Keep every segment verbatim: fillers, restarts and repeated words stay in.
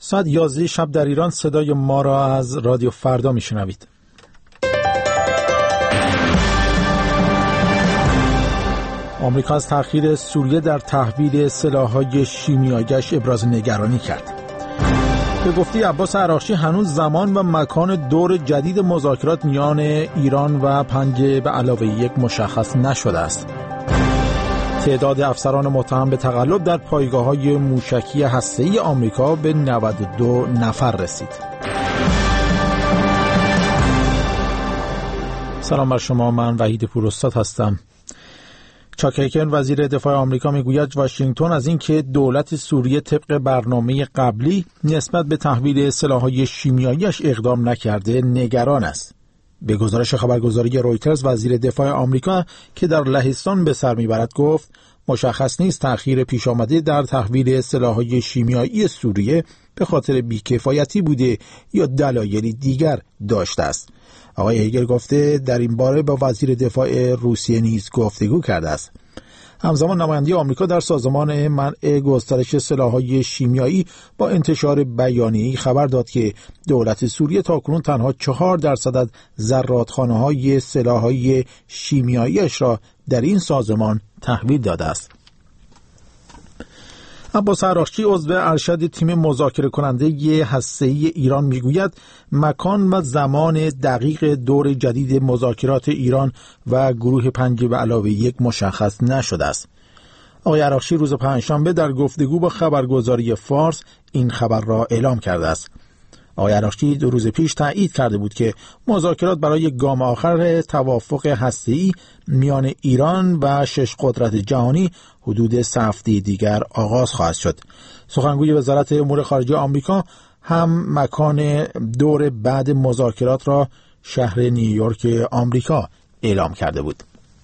ساعت یازده شب در ایران صدای ما را از رادیو فردا میشنوید. آمریکا از تأخیر سوریه در تحویل سلاح‌های شیمیایی‌اش ابراز نگرانی کرد. به گفته عباس عراقچی هنوز زمان و مکان دور جدید مذاکرات میان ایران و پنج به علاوه یک مشخص نشده است. تعداد افسران متهم به تقلب در پایگاه‌های موشکی هسته‌ای آمریکا به نود و دو نفر رسید. سلام بر شما، من وحید پوراستاد هستم. چاک هیکل وزیر دفاع آمریکا میگوید واشنگتن از اینکه دولت سوریه طبق برنامه قبلی نسبت به تحویل سلاح‌های شیمیایی‌اش اقدام نکرده نگران است. به گزارش خبرگزاری رویترز وزیر دفاع آمریکا که در لهستان به سر میبرد گفت مشخص نیست تأخیر پیش آمده در تحویل سلاح‌های شیمیایی سوریه به خاطر بی‌کفایتی بوده یا دلایلی دیگر داشته است. آقای هیگل گفته در این باره با وزیر دفاع روسیه نیز گفتگو کرده است. همزمان نماینده آمریکا در سازمان منع گسترش سلاح‌های شیمیایی با انتشار بیانیه‌ای خبر داد که دولت سوریه تاکنون تنها چهار درصد از زرادخانه‌های سلاح‌های شیمیایی‌اش را در این سازمان تحویل داده است. عباس عراقچی عضو ارشد تیم مذاکره کننده هسته‌ای ایران میگوید مکان و زمان دقیق دور جدید مذاکرات ایران و گروه پنج به علاوه یک مشخص نشده است. آقای عراقچی روز پنجشنبه در گفتگو با خبرگزاری فارس این خبر را اعلام کرده است. آقای عراقچی دو روز پیش تایید کرده بود که مذاکرات برای گام آخر توافق هسته‌ای میان ایران و شش قدرت جهانی حدود سه هفته دیگر آغاز خواهد شد. سخنگوی وزارت امور خارجه آمریکا هم مکان دور بعد مذاکرات را شهر نیویورک آمریکا اعلام کرده بود.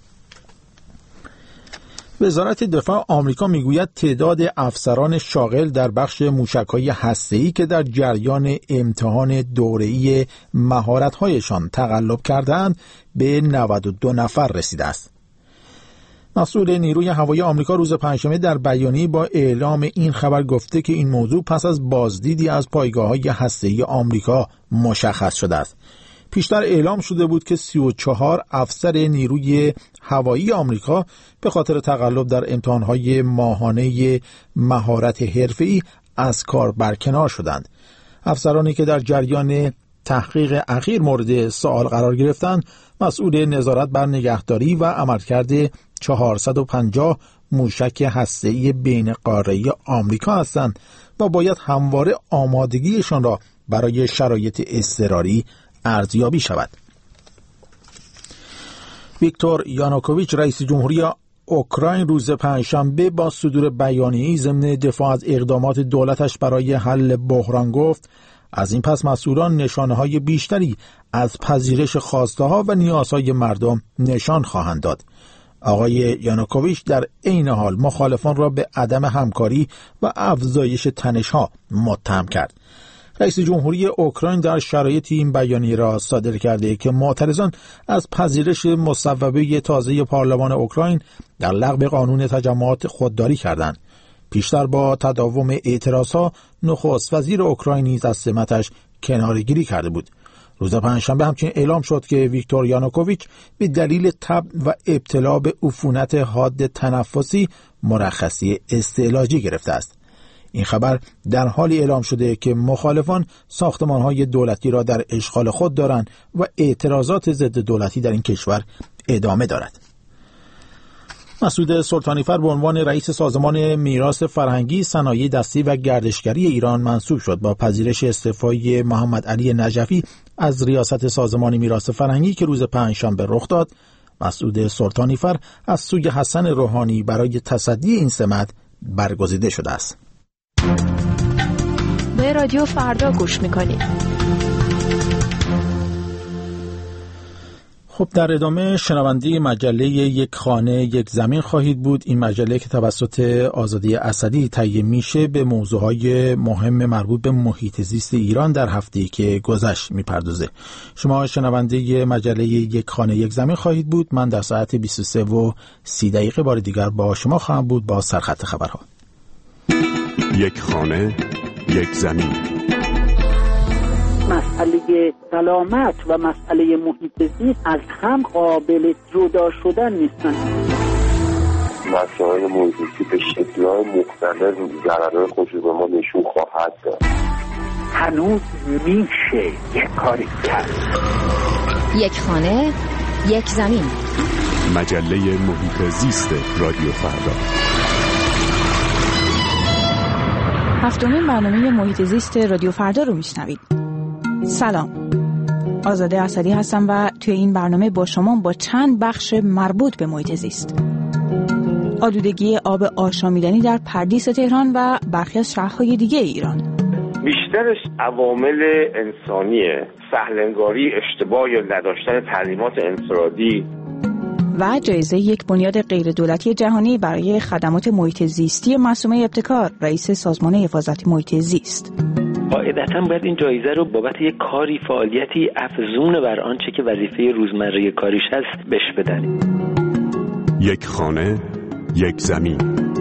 وزارت دفاع آمریکا میگوید تعداد افسران شاغل در بخش موشک‌های هسته‌ای که در جریان امتحان دوره‌ای مهارت‌هایشان تقلب کردند به نود و دو نفر رسیده است. مسئول نیروی هوایی آمریکا روز پنجشنبه در بیانیه با اعلام این خبر گفته که این موضوع پس از بازدیدی از پایگاه‌های هسته‌ای آمریکا مشخص شده است. پیشتر اعلام شده بود که سی و چهار افسر نیروی هوایی آمریکا به خاطر تقلب در امتحانهای ماهانه مهارت حرفه‌ای از کار برکنار شدند. افسرانی که در جریان تحقیق اخیر مورد سوال قرار گرفتند مسئول نظارت بر نگهداری و عملکرد چهارصد و پنجاه موشک هسته‌ای بین قاره‌ای آمریکا هستند و باید همواره آمادگیشان را برای شرایط اضطراری ارزیابی شود. ویکتور یانوکوویچ رئیس جمهوری اوکراین روز پنجشنبه با صدور بیانیه‌ای ضمن دفاع از اقدامات دولتش برای حل بحران گفت از این پس مسئولان نشانه‌های بیشتری از پذیرش خواسته‌ها و نیازهای مردم نشان خواهند داد. آقای یانوکوویچ در عین حال مخالفان را به عدم همکاری و افزایش تنش‌ها متهم کرد. رئیس جمهوری اوکراین در شرایطی این بیانیه را صادر کرده که معترضان از پذیرش مصوبه تازه پارلمان اوکراین در لغو قانون تجمعات خودداری کردند. پیشتر با تداوم اعتراضها نخست وزیر اوکراین نیز از سمتش کناره‌گیری کرده بود. روز پنجشنبه همچنین اعلام شد که ویکتور یانوکوویچ به دلیل تب و ابتلا به عفونت حاد تنفسی مرخصی استعلاجی گرفته است. این خبر در حالی اعلام شده که مخالفان ساختمان‌های دولتی را در اشغال خود دارند و اعتراضات ضد دولتی در این کشور ادامه دارد. مسعود سلطانیفر به عنوان رئیس سازمان میراث فرهنگی، صنایع دستی و گردشگری ایران منصوب شد. با پذیرش استعفای محمد علی نجفی از ریاست سازمان میراث فرهنگی که روز پنجشنبه رخ داد، مسعود سلطانیفر از سوی حسن روحانی برای تصدی این سمت برگزیده شده است. به رادیو فردا گوش میکنید. خب در ادامه شنونده مجله یک خانه یک زمین خواهید بود. این مجله که توسط آزادی اسدی تهیه میشه به موضوعهای مهم مربوط به محیط زیست ایران در هفته‌ای که گذشت میپردازه. شما شنونده مجله یک خانه یک زمین خواهید بود. من در ساعت بیست و سه و سی دقیقه بار دیگر با شما خواهم بود با سرخط خبرها. یک خانه یک زمین. مسئله سلامت و مسئله محیط زیست از هم قابل جدا شدن نیستن. مسائل محیط زیستی به شکل‌های مختلف ضررهای خودش به ما نشون خواهد داد. هنوز میشه یک کاری کرد. یک خانه، یک زمین. مجله محیط زیست رادیو فردا. هفتمین برنامه محیط زیست رادیو فردا رو میشنوید. سلام، آزاده اسدی هستم و توی این برنامه با شما با چند بخش مربوط به محیط زیست. آلودگی آب آشامیدنی در پردیس تهران و برخی از شهرهای دیگه ایران. بیشترش عوامل انسانیه، سهل‌انگاری، اشتباه یا نداشتن تعلیمات انفرادی. و جایزه یک بنیاد غیر دولتی جهانی برای خدمات محیط زیستی معصومه ابتکار، رئیس سازمان حفاظت محیط زیست. قاعدتاً باید این جایزه رو بابت یک کاری، فعالیتی افزون بر آنچه که وظیفه روزمره کاریش هست بهش بدن. یک خانه، یک زمین.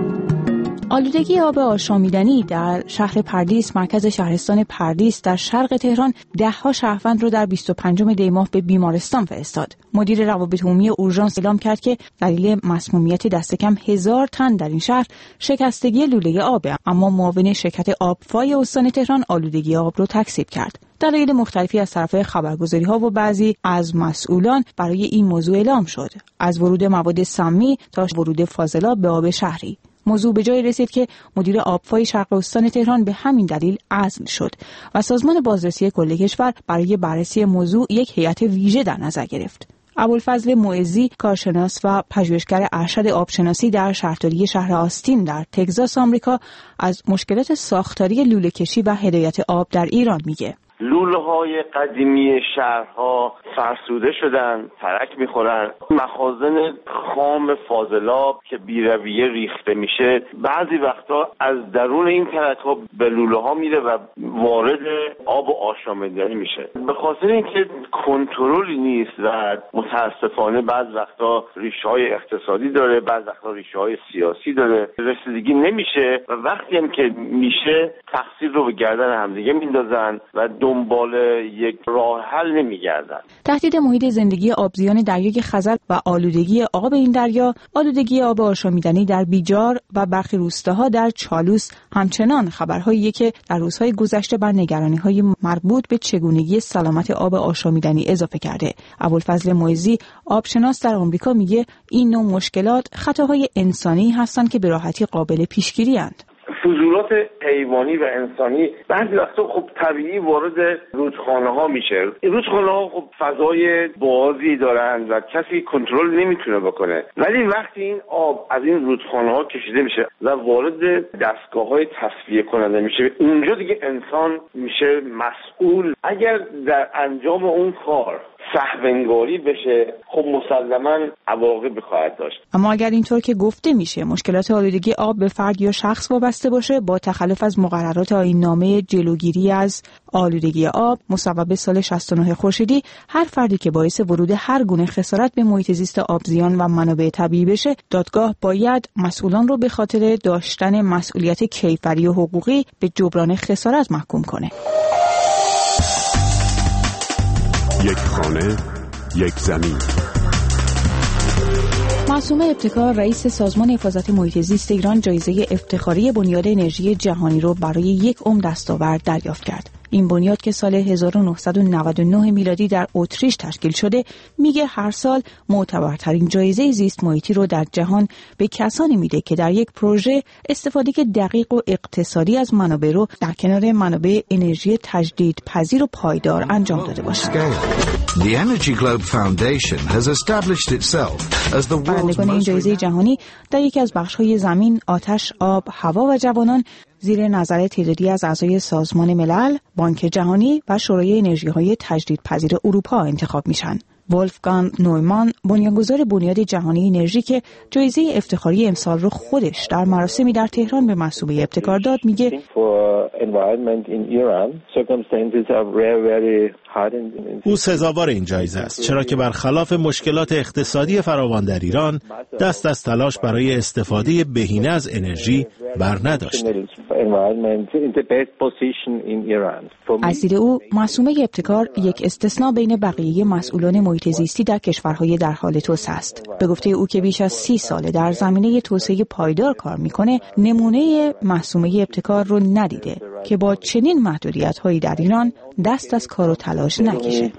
آلودگی آب آشامیدنی در شهر پردیس، مرکز شهرستان پردیس در شرق تهران، ده ها شهروند رو در بیست و پنجم دی ماه به بیمارستان فرستاد. مدیر روابط عمومی اورژانس اعلام کرد که دلیل مسمومیت دست کم هزار تن در این شهر شکستگی لوله آبه، اما معاون شرکت آبفای استان تهران آلودگی آب رو تکذیب کرد. دلایل مختلفی از طرف خبرگزاری‌ها و بعضی از مسئولان برای این موضوع اعلام شد، از ورود مواد سمی تا ورود فاضلاب به آب شهری. موضوع به جای رسید که مدیر آبفای شرق استان تهران به همین دلیل عزل شد و سازمان بازرسی کل کشور برای بررسی موضوع یک هیئت ویژه در نظر گرفت. ابوالفضل معزی، کارشناس و پژوهشگر ارشد آبشناسی در شهرداری شهر آستین در تگزاس آمریکا، از مشکلات ساختاری لوله‌کشی و هدایت آب در ایران میگه. لوله‌های قدیمی شهرها فرسوده شدن، ترک میخورن. مخازن خام فاضلاب که بی‌رویه ریخته میشه، بعضی وقتا از درون این ترک‌ها به لوله‌ها میره و وارد آب و آشامیدنی میشه. به خاطر اینکه کنترلی نیست و متاسفانه بعض وقتا ریشه‌های اقتصادی داره، بعض وقتا ریشه‌های سیاسی داره، رسیدگی نمیشه و وقتی هم که میشه تقصیر رو به گردن همدیگه میندازن و دنبال یک راه حل نمیگردن. تهدید محیط زندگی آبزیان دریای خزر و آلودگی آب این دریا، آلودگی آب آشامیدنی در بیجار و برخی روستاها در چالوس همچنان خبرهایی که در روزهای گذشته بر نگرانی‌های مربوط به چگونگی سلامت آب آشامیدنی اضافه کرده. ابوالفضل معزی، آبشناس در آمریکا، میگه این نوع مشکلات خطاهای انسانی هستند که به راحتی قابل پیشگیری اند. فضولات حیوانی و انسانی بعضی وقتا خب طبیعی وارد رودخانه ها میشه. این رودخانه ها خب فضای بازی دارن و کسی کنترل نمیتونه بکنه، ولی وقتی این آب از این رودخانه ها کشیده میشه و وارد دستگاه های تصفیه کننده میشه، اونجا دیگه انسان میشه مسئول. اگر در انجام اون کار سهوانگاری بشه، خب مسلماً عواقبی خواهد داشت. اما اگر اینطور که گفته میشه مشکلات آلودگی آب به فرد یا شخص وابسته باشه، با تخلف از مقررات آیین‌نامه جلوگیری از آلودگی آب مصوب سال شصت و نه خورشیدی، هر فردی که باعث ورود هر گونه خسارت به محیط زیست آبزیان و منابع طبیعی بشه، دادگاه باید مسئولان رو به خاطر داشتن مسئولیت کیفری و حقوقی به جبران خسارت محکوم کنه. یک خانه، یک زمین. معصومه ابتکار، رئیس سازمان حفاظت محیط زیست ایران، جایزه افتخاری بنیاد انرژی جهانی رو برای یک عمر دستاورد دریافت کرد. این بنیاد که سال هزار و نهصد و نود و نه میلادی در اتریش تشکیل شده، میگه هر سال معتبرترین جایزه زیست محیطی رو در جهان به کسانی میده که در یک پروژه استفاده دقیق و اقتصادی از منابع رو در کنار منابع انرژی تجدیدپذیر و پایدار انجام داده باشند. The Energy Globe Foundation has established itself as the world's most این جایزه جهانی در یکی از بخش‌های زمین، آتش، آب، هوا و جوانان زیر نظر تعدادی از اعضای سازمان ملل، بانک جهانی و شورای انرژی‌های تجدیدپذیر اروپا انتخاب میشن. ولفگان نویمان، بنیانگذار بنیاد جهانی انرژی که جایزه افتخاری امسال رو خودش در مراسمی در تهران به معصومه ابتکار داد، میگه او سزاوار این جایزه است، چرا که برخلاف مشکلات اقتصادی فراوان در ایران، دست از تلاش برای استفاده بهینه از انرژی بر نداشت. از دید او معصومه ابتکار یک استثناء بین بقیه مسئولان محیط زیستی در کشورهای در حال توسعه است. به گفته او که بیش از سی ساله در زمینه توسعه پایدار کار میکنه، نمونه معصومه ابتکار رو ندیده که با چنین محدودیت‌هایی در ایران دست از کار و تلاش نکشه.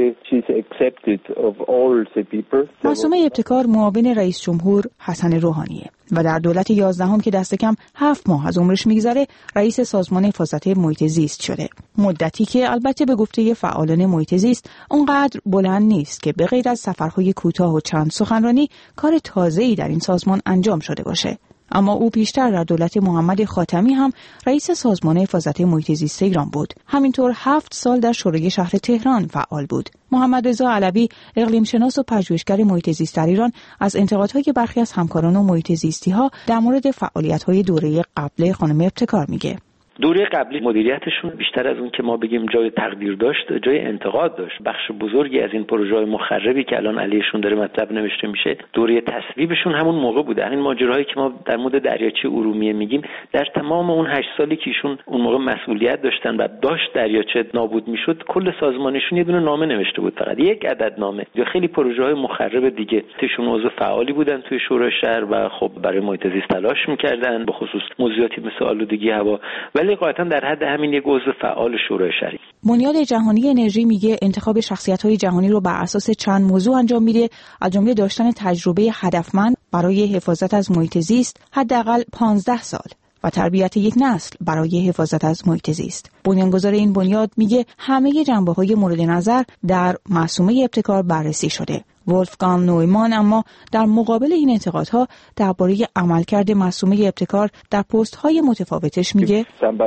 معصومه ابتکار معاون رئیس جمهور حسن روحانیه و در دولت یازدهم که دست کم هفت ماه از عمرش میگذره رئیس سازمان حفاظت محیط زیست شده. مدتی که البته به گفته فعالان محیط زیست اونقدر بلند نیست که به غیر از سفرهای کوتاه و چند سخنرانی کار تازه‌ای در این سازمان انجام شده باشه. اما او پیشتر در دولت محمد خاتمی هم رئیس سازمان حفاظت محیط زیست ایران بود. همینطور هفت سال در شورای شهر تهران فعال بود. محمد رضا علوی، اقلیم شناس و پژوهشگر محیط زیست در ایران، از انتقادهای برخی از همکاران و محیط زیستی‌ها در مورد فعالیت‌های دوره قبل خانم ابتکار میگه. دوره قبلی مدیریتشون بیشتر از اون که ما بگیم جای تقدیر داشت، جای انتقاد داشت. بخش بزرگی از این پروژه‌های مخربی که الان علیشون داره مطلب نوشته میشه، دوره تصویبشون همون موقع بوده. این ماجراهایی که ما در مورد دریاچه ارومیه میگیم، در تمام اون هشت سالی که ایشون اون موقع مسئولیت داشتن و داشت دریاچه نابود میشد، کل سازمانشون یه دونه نامه نوشته بود، فقط یک عدد نامه. یا خیلی پروژه‌های مخرب دیگه تشون عضو فعالی بودن توی شورای شهر و خب برای محیط زیست تلاش می‌کردن، به خصوص موضوعاتی مثل آلودگی هوا، ولی قاطعاً در حد همین یک عضو فعال شورای شهری. بنیاد جهانی انرژی میگه انتخاب شخصیت‌های جهانی رو بر اساس چند موضوع انجام میده، از جمله داشتن تجربه هدفمند برای حفاظت از محیط زیست حداقل پانزده سال و تربیت یک نسل برای حفاظت از محیط زیست. بنیانگذار این بنیاد میگه همه جنبه‌های مورد نظر در معصومه ابتکار بررسی شده. ولفگانگ نویمان اما در مقابل این انتقادها درباره عملکرد معصومه ابتکار در پست‌های متفاوتش میگه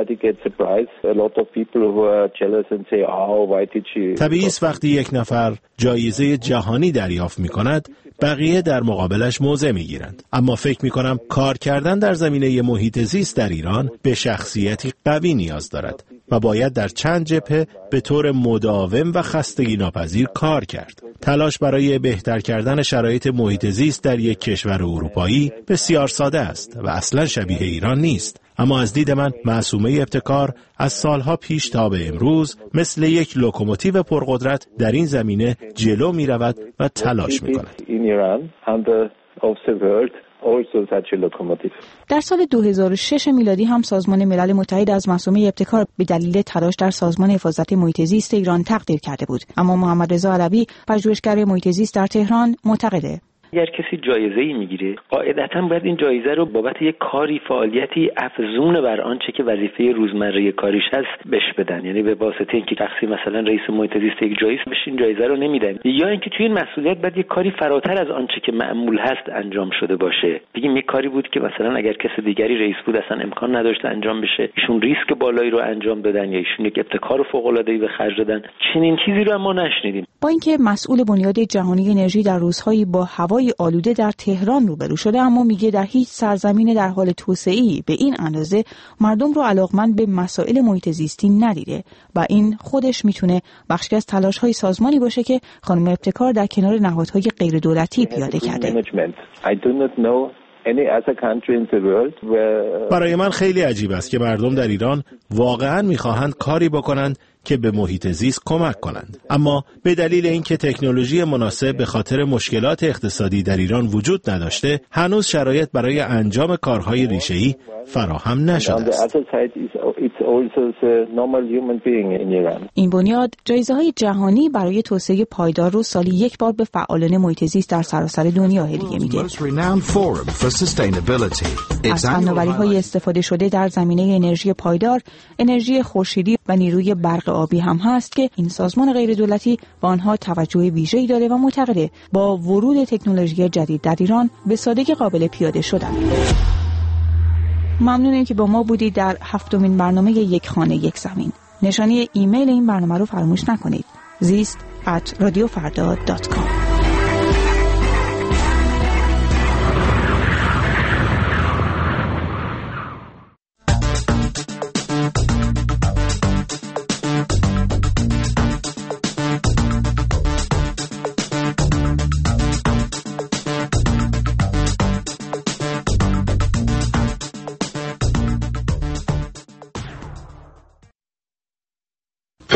طبیعی است وقتی یک نفر جایزه جهانی دریافت می‌کند بقیه در مقابلش موضع می‌گیرند، اما فکر می‌کنم کار کردن در زمینه محیط زیست در ایران به شخصیتی قوی نیاز دارد و باید در چند جبهه به طور مداوم و خستگی ناپذیر کار کرد. تلاش برای بهتر کردن شرایط محیط زیست در یک کشور اروپایی بسیار ساده است و اصلا شبیه ایران نیست، اما از دید من معصومه ابتکار از سالها پیش تا به امروز مثل یک لوکوموتیو پرقدرت در این زمینه جلو می رود و تلاش می کند. در سال دو هزار و شش میلادی هم سازمان ملل متحد از معصومه ابتکار به دلیل تلاش در سازمان حفاظت محیط زیست ایران تقدیر کرده بود، اما محمد رضا علوی، پژوهشگر محیط زیست در تهران، معتقده اگر کسی جایزه‌ای میگیره قاعدتاً باید این جایزه رو بابت یک کاری فعالیتی افزون بر آنچه که وظیفه روزمره کاریش هست بهش بدن. یعنی به واسطه اینکه شخصی مثلا رئیس محیط زیست یک جایزه بهش این جایزه رو نمیدن، یا اینکه توی این مسئولیت باید یک کاری فراتر از آنچه که معمول هست انجام شده باشه. بگیم یک کاری بود که مثلا اگر کسی دیگری رئیس بود اصلا امکان نداشت انجام بشه، ایشون ریسک بالایی رو انجام دادن یا ایشون یک ابتکار فوق‌العاده‌ای به خرج دادن. چنین چیزی رو ما نشنیدیم. با اینکه مسئول بنیاد جهانی انرژی در روزهای با هوای آلوده در تهران روبرو شده، اما میگه در هیچ سرزمین در حال توسعه‌ای به این اندازه مردم رو علاقمند به مسائل محیط زیستی ندیده و این خودش میتونه بخشی از تلاش‌های سازمانی باشه که خانم ابتکار در کنار نهادهای غیر دولتی پیاده کرده. برای من خیلی عجیب است که مردم در ایران واقعاً می‌خواهند کاری بکنند که به محیط زیست کمک کنند، اما به دلیل اینکه تکنولوژی مناسب به خاطر مشکلات اقتصادی در ایران وجود نداشته، هنوز شرایط برای انجام کارهای ریشه‌ای فراهم نشده است. این بنیاد جایزه‌های جهانی برای توسعه پایدار رو سالی یک بار به فعالان محیط زیست در سراسر دنیا هدیه میده. از فناوری‌های استفاده شده در زمینه انرژی پایدار، انرژی خورشیدی و نیروی برق آبی هم هست که این سازمان غیر دولتی با آنها توجه ویژه‌ای داره و معتقده با ورود تکنولوژی جدید در ایران به سادگی قابل پیاده شدن. ممنونیم که با ما بودید در هفتمین برنامه یک خانه یک زمین. نشانی ایمیل این برنامه رو فراموش نکنید. زیست ات رادیو فردا دات کام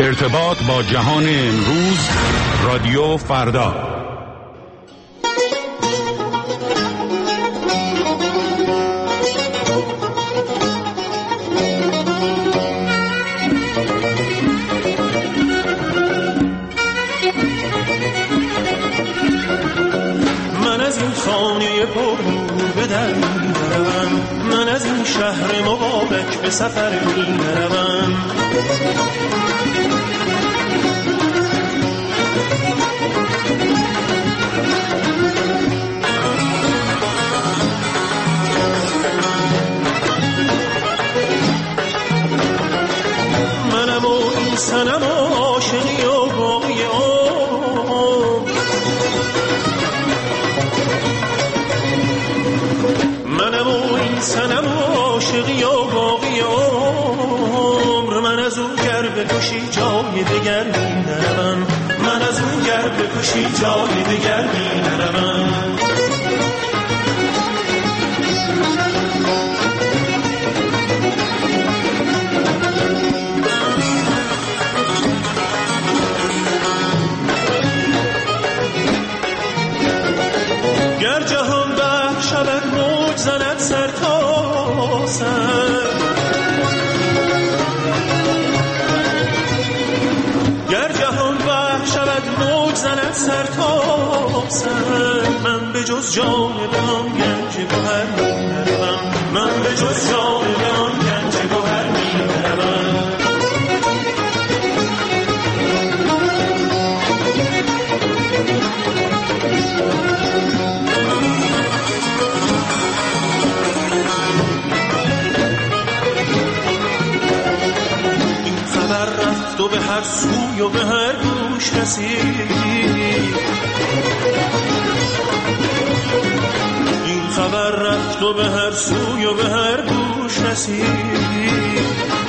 ارتباط با جهان امروز، رادیو فردا. من از این خانه پر نور به در می‌روم، من از این شهر مبارک به سفر می‌روم. منم و این سنم و عاشقی و باقی عمر، منم و این سنم و عاشقی و باقی عمر. من از اون گر بکشی جای دگر می نروم، من از اون گر بکشی جای دگر می نروم. گر جهان بحر شود موج زند سر تا سر، گر جهان بحر شود موج زند سر تا سر. من به جز جان به آن گنج گوهر می نروم، من به جز جان به آن گنج گوهر می نروم. تو به هر سوی و به هر گوش رسید، این خبر رفت و به هر سوی و به هر گوش رسید.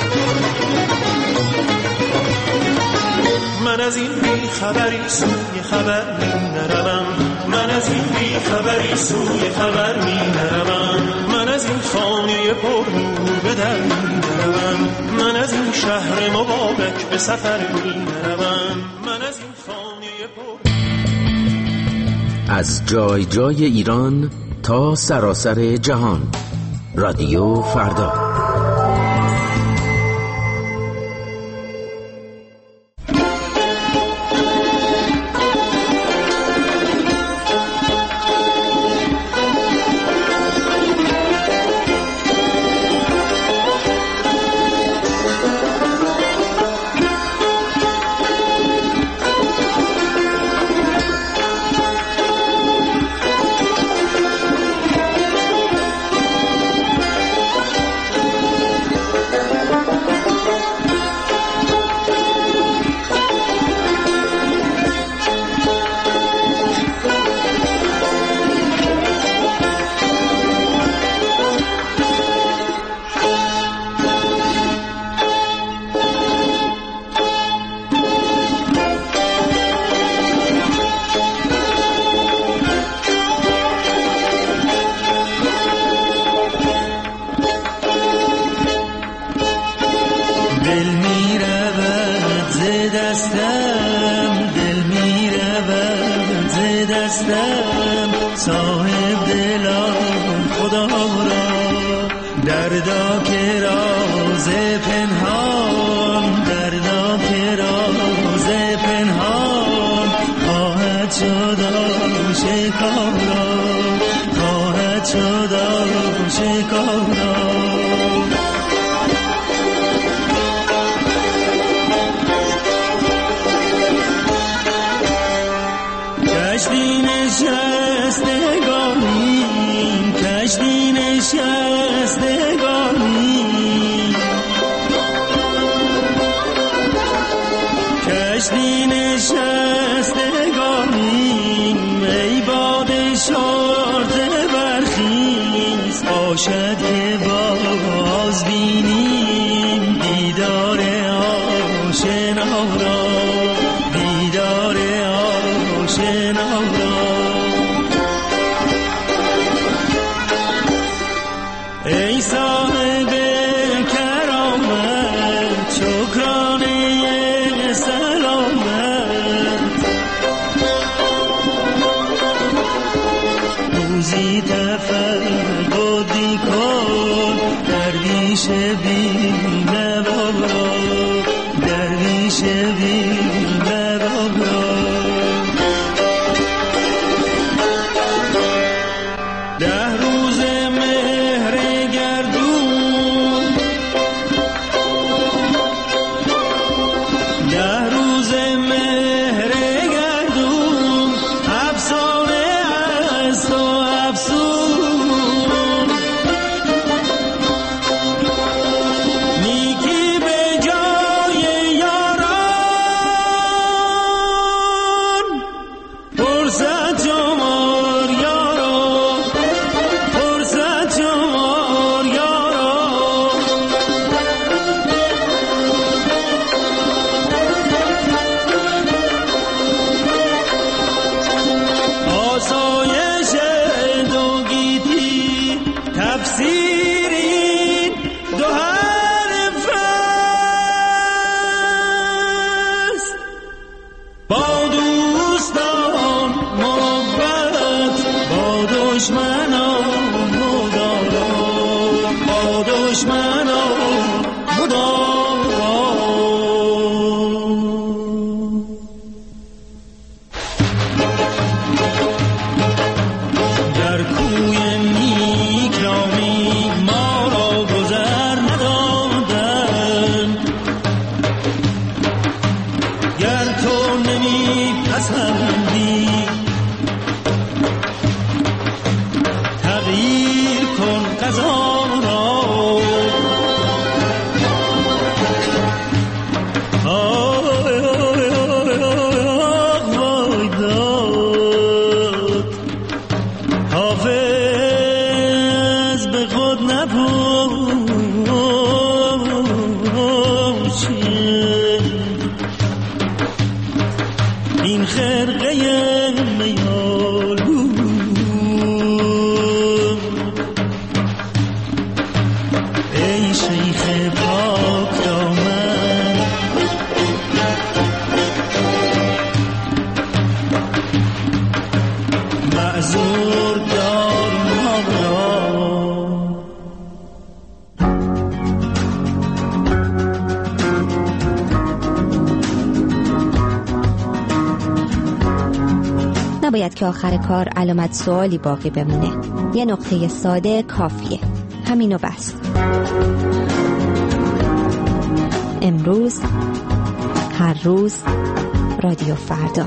من از این بی خبری سوی خبر می نروم، من از این بی خبری سوی خبر می نروم. من از این خانه پر نور به در می نروم، من از این شهر مبارک به سفر می نروم. من از این خانه پر. از جای جای ایران تا سراسر جهان، رادیو فردا. باشد که باز بینیم دیدار آشنا را، دیدار آشنا را. ای صاحب کرامت شکرانه باشه این خرقه میالو ای شیخ پاک دامن معذور دار ما را نباید که آخر کار علامت سوالی باقی بمونه. یه نقطه ساده کافیه. همینو بس. امروز، هر روز، رادیو فردا.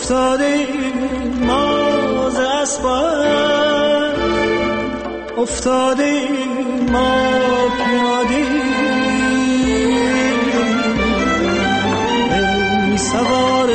افتاده ما ز اسباب، افتاده ما پیاده ای سوار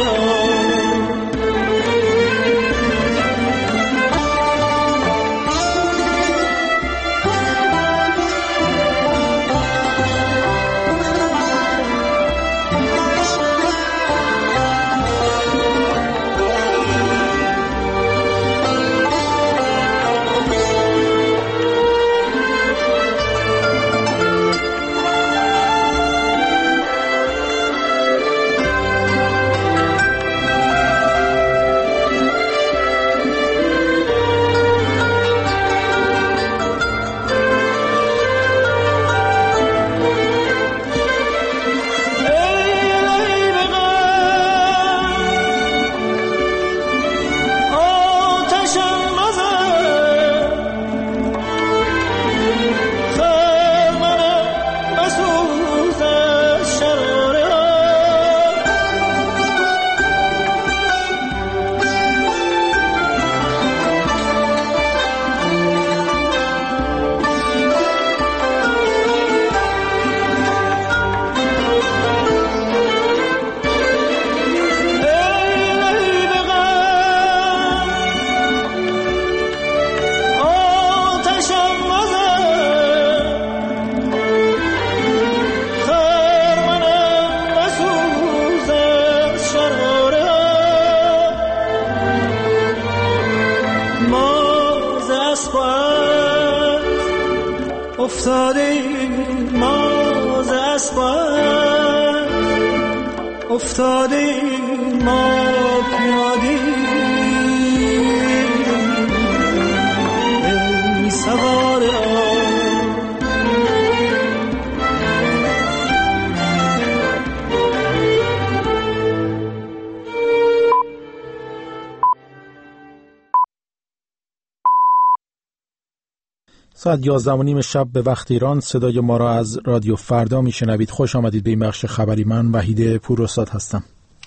افتاده ما ز اسباب، افتاده ما پیاده ای سوار ساعت یازده و نیم شب به وقت ایران صدای ما را از رادیو فردا میشنوید. خوش آمدید به این بخش خبری. من وحید پوراستاد هستم.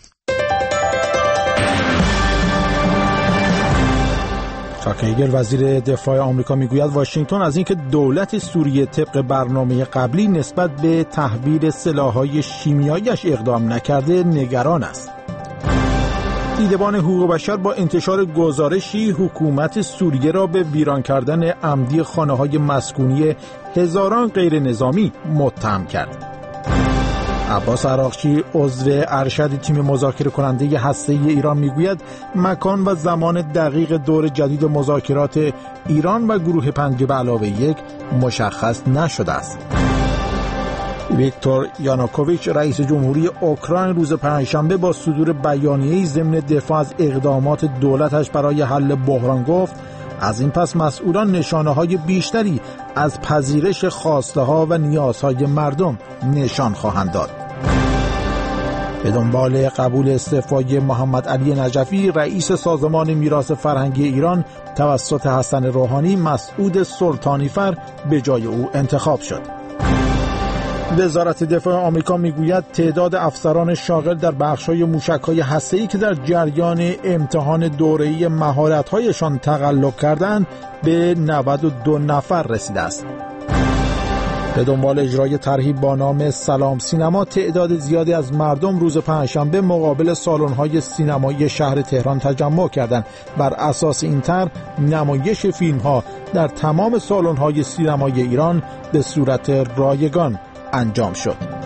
چاک هیگل وزیر دفاع آمریکا میگوید واشنگتن از اینکه دولت سوریه طبق برنامه قبلی نسبت به تحویل سلاح‌های شیمیایی‌اش اقدام نکرده نگران است. دیدبان حقوق بشر با انتشار گزارشی حکومت سوریه را به ویران کردن عمدی خانه‌های مسکونی هزاران غیر نظامی متهم کرد. عباس عراقچی عضو ارشد تیم مذاکره کننده هسته‌ای ایران میگوید مکان و زمان دقیق دور جدید مذاکرات ایران و گروه پنج به علاوه یک مشخص نشده است. ویکتور یانوکوویچ رئیس جمهوری اوکراین روز پنجشنبه با صدور بیانیه‌ای ضمن دفاع از اقدامات دولتش برای حل بحران گفت از این پس مسئولان نشانه‌های بیشتری از پذیرش خواسته‌ها و نیازهای مردم نشان خواهند داد. به دنبال قبول استعفای محمد علی نجفی رئیس سازمان میراث فرهنگی ایران توسط حسن روحانی، مسعود سلطانیفر به جای او انتخاب شد. وزارت دفاع آمریکا میگوید تعداد افسران شاغل در بخش‌های موشک‌های هسته‌ای که در جریان امتحان دوره‌ای مهارت‌هایشان تقلب کردند به نود و دو نفر رسیده است. به دنبال اجرای طرحی با نام سلام سینما تعداد زیادی از مردم روز پنجشنبه مقابل سالن‌های سینمایی شهر تهران تجمع کردند. بر اساس این طرح نمایش فیلم‌ها در تمام سالن‌های سینمایی ایران به صورت رایگان انجام شد.